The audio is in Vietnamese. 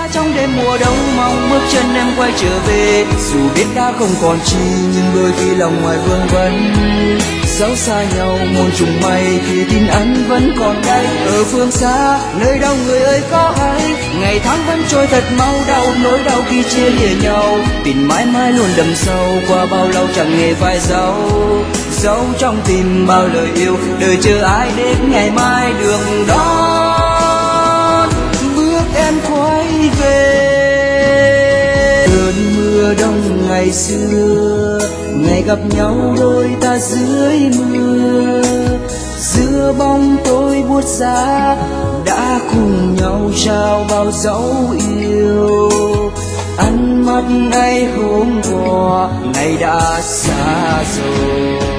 xa trong đêm mùa đông, mong bước chân em quay trở về. Dù biết đã không còn chi, nhưng đôi khi lòng ngoài vương vấn. Dẫu xa nhau muôn trùng mây thì tin anh vẫn còn đây. Ở phương xa nơi đâu người ơi có hay, ngày tháng vẫn trôi thật mau, đau nỗi đau khi chia lìa nhau. Tình mãi mãi luôn đậm sâu, qua bao lâu chẳng hề phai dấu. Dẫu trong tim bao lời yêu, đời chờ ai đến ngày mai đường đón bước em quay về. Cơn mưa đông ngày xưa, ngày gặp nhau đôi ta dưới mưa, giữa bóng tối buốt giá đã cùng nhau trao bao dấu yêu. Ánh mắt ấy hôm qua nay đã xa rồi.